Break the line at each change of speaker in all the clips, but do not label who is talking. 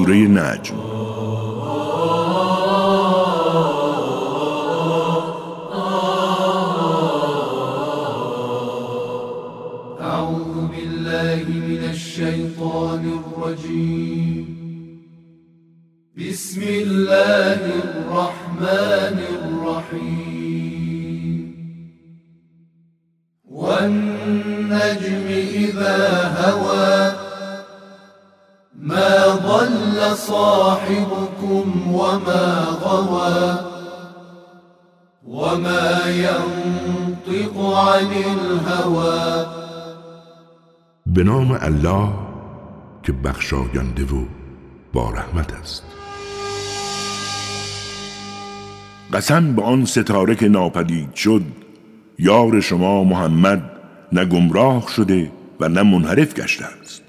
سوره نجم.
اعوذ بالله من الشیطان الرجیم. بسم الله الرحمن الرحیم. والنجم اذا هوى ما ضل صاحبكم وما غوى وما ينطق عن الهوى.
به نام الله که بخشاینده و با رحمت است. قسم به آن ستاره که ناپدید شد، یار شما محمد نه گمراه شده و نه منحرف گشته است.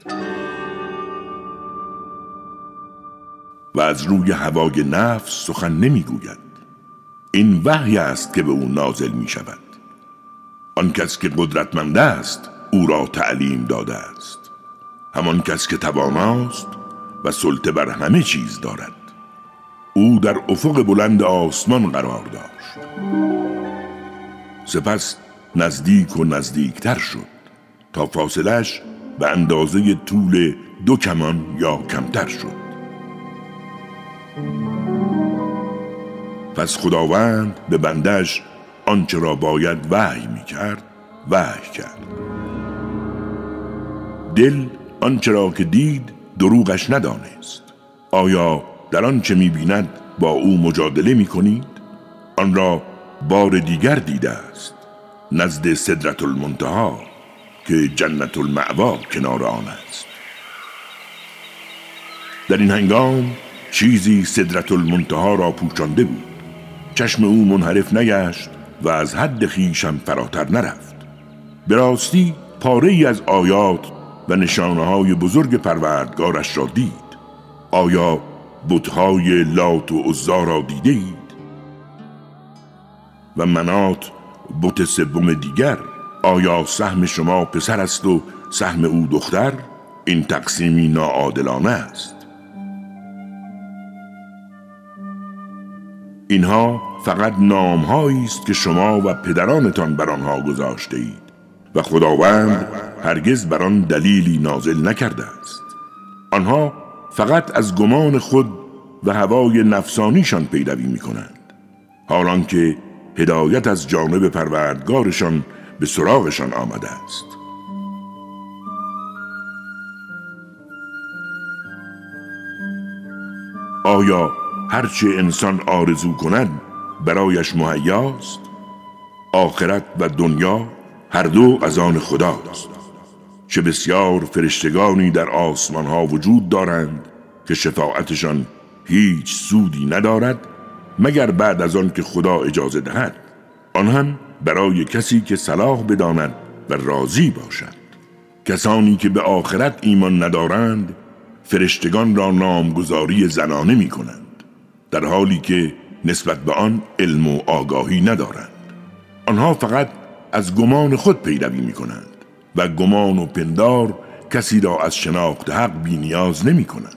و از روی هوای نفس سخن نمیگوید. این وحی است که به او نازل می شود. آن کس که قدرتمند است او را تعلیم داده است. همان کس که تواناست و سلطه بر همه چیز دارد. او در افق بلند آسمان قرار داشت، سپس نزدیک و نزدیکتر شد تا فاصلش به اندازه طول 2 کمان یا کمتر شد. پس خداوند به بندش آنچه را باید وحی می کرد وحی کرد. دل آنچه را که دید دروغش ندانست. آیا در آنچه می بیند با او مجادله می کنید؟ آن را بار دیگر دیده است، نزد سدرة المنتهی که جنت المأوا کنار آن است. در این هنگام چیزی سدرة المنتهی را پوشانده بود. چشم او منحرف نگشت و از حد خویشم فراتر نرفت. به راستی پاره‌ای از آیات و نشانه‌های بزرگ پروردگارش را دید. آیا بت‌های لات و عزی را دیده اید؟ و منات بت سوم دیگر. آیا سهم شما پسر است و سهم او دختر؟ این تقسیمی ناعادلانه است. اینها فقط نام‌هایی است که شما و پدرانتان بر آنها گذاشته اید و خداوند هرگز بر آن دلیلی نازل نکرده است. آنها فقط از گمان خود و هوای نفسانیشان پیروی می‌کنند، حالان که هدایت از جانب پروردگارشان به سراغشان آمده است. آیا هرچه انسان آرزو کند برایش مهیاست؟ آخرت و دنیا هر دو از آن خداست. چه بسیار فرشتگانی در آسمان ها وجود دارند که شفاعتشان هیچ سودی ندارد مگر بعد از آن که خدا اجازه دهد، آن هم برای کسی که صلاح بداند و راضی باشد. کسانی که به آخرت ایمان ندارند فرشتگان را نامگذاری زنانه می کنند، در حالی که نسبت به آن علم و آگاهی ندارند. آنها فقط از گمان خود پیروی می کنند و گمان و پندار کسی را از شناخت حق بی نیاز نمی کنند.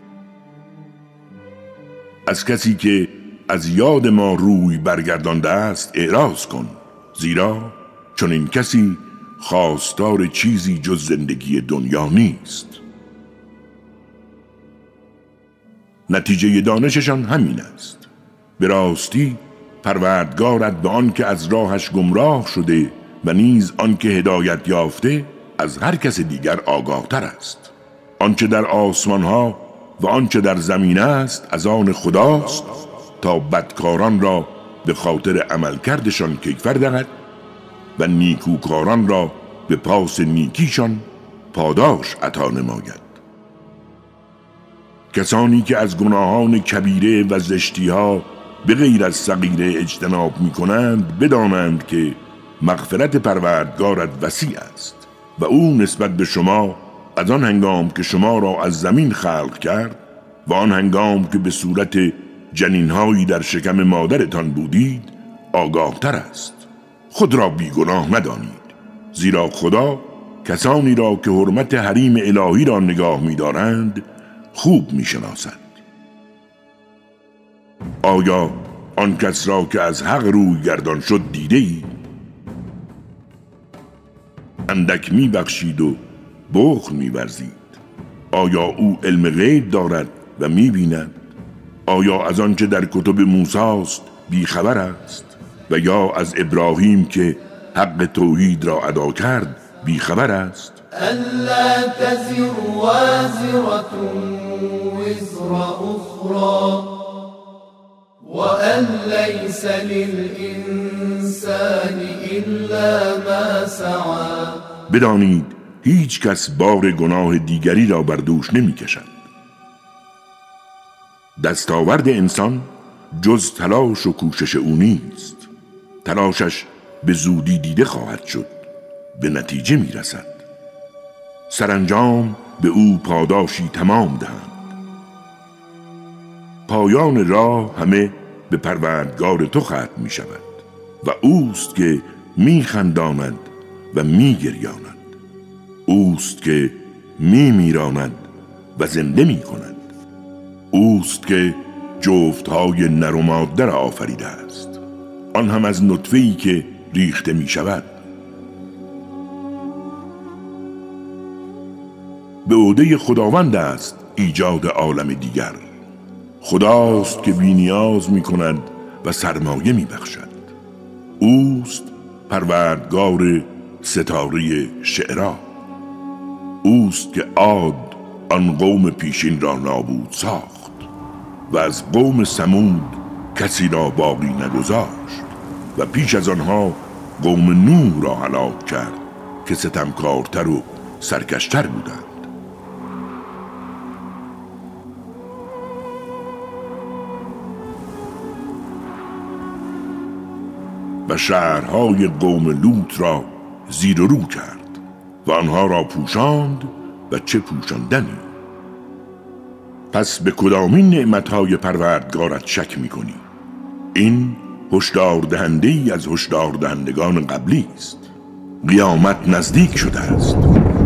از کسی که از یاد ما روی برگردانده است اعراض کن، زیرا چون این کسی خواستار چیزی جز زندگی دنیا نیست. نتیجه دانششان همین است. به راستی پروردگارت به آن که از راهش گمراه شده و نیز آن که هدایت یافته از هر کس دیگر آگاه تر است. آنچه در آسمان ها و آنچه در زمین است از آن خداست تا بدکاران را به خاطر عمل کردشان کیفر دهد و نیکوکاران را به پاس نیکیشان پاداش عطا نماید. کسانی که از گناهان کبیره و زشتی‌ها به غیر از صغیره اجتناب می‌کنند بدانند که مغفرت پروردگارت وسیع است و او نسبت به شما از آن هنگام که شما را از زمین خلق کرد و آن هنگام که به صورت جنین‌هایی در شکم مادرتان بودید آگاه‌تر است. خود را بیگناه ندانید، زیرا خدا کسانی را که حرمت حریم الهی را نگاه می‌دارند خوب میشناسد. آیا آن کس را که از حق روی گردان شد دیده ای؟ اندک میبخشید و بخل میورزید. آیا او علم غیب دارد و میبیند؟ آیا از آنچه در کتب موسی است بیخبر است؟ و یا از ابراهیم که حق توحید را ادا کرد بیخبر است؟
ألا تزر وازرة وزر أخرى وأن ليس للإنسان إلا ما سعى.
بدانید هیچ کس بار گناه دیگری را بر دوش نمی کشد. دستاورد انسان جز تلاش و کوشش او نیست. تلاشش به زودی دیده خواهد شد، به نتیجه می رسد. سرانجام به او پاداشی تمام دهند. پایان راه همه به پروردگار تو ختم می شود و اوست که می خنداند و می گریاند. اوست که می میراند و زنده می کند. اوست که جفتهای نر و ماده را آفریده است، آن هم از نطفه‌ای که ریخته می شود. به عهده خداوند است ایجاد عالم دیگر. خداست که بی نیاز می کند و سرمایه می بخشد. اوست پروردگار ستاره شعرا. اوست که عاد آن قوم پیشین را نابود ساخت و از قوم ثمود کسی را باقی نگذاشت و پیش از آنها قوم نوح را هلاک کرد که ستمکارتر و سرکشتر بودند. و شهرهای قوم لوط را زیر و رو کرد و آنها را پوشاند و چه پوشاندنی. پس به کدامین نعمتهای پروردگارت شک می‌کنی؟ این هشدار دهنده ای از هشدار دهندگان قبلی است. قیامت نزدیک شده است.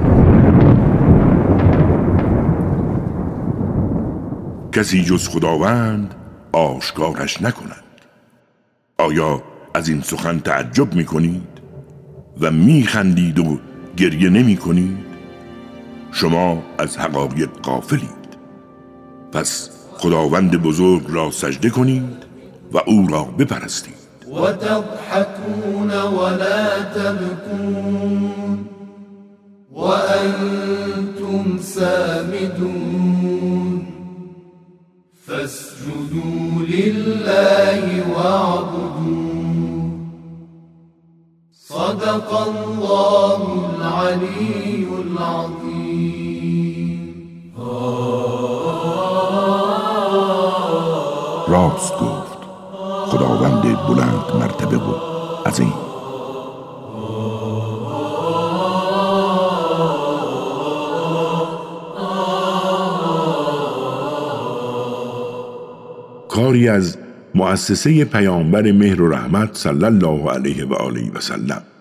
کسی جز خداوند آشکارش نکند. آیا از این سخن تعجب می‌کنید و می‌خندید و گریه نمی‌کنید؟ شما از حقایق غافلید. پس خداوند بزرگ را سجده کنید و او را بپرستید.
و تضحکون ولا تبکون و انتم سامدون فاسجدوا لله واعبدوا. صدق الله العلی العظیم.
راست گفت خداوند بلند مرتبه و عظیم. کاری از مؤسسه پیامبر مهر و رحمت صلی الله علیه و آله و سلم.